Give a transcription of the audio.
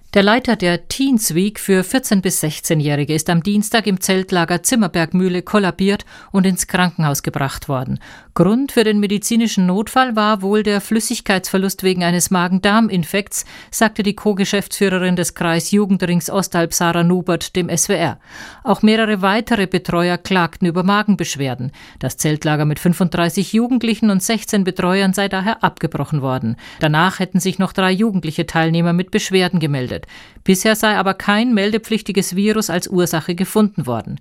Der Leiter der Teens Week für 14- bis 16-Jährige ist am Dienstag im Zeltlager Zimmerbergmühle kollabiert und ins Krankenhaus gebracht worden. Grund für den medizinischen Notfall war wohl der Flüssigkeitsverlust wegen eines Magen-Darm-Infekts, sagte die Co-Geschäftsführerin des Kreisjugendrings Ostalb Sarah Nubert dem SWR. Auch mehrere weitere Betreuer klagten über Magenbeschwerden. Das Zeltlager mit 35 Jugendlichen und 16 Betreuern sei daher abgebrochen worden. Danach hätten sich noch 3 jugendliche Teilnehmer mit Beschwerden gemeldet. Bisher sei aber kein meldepflichtiges Virus als Ursache gefunden worden.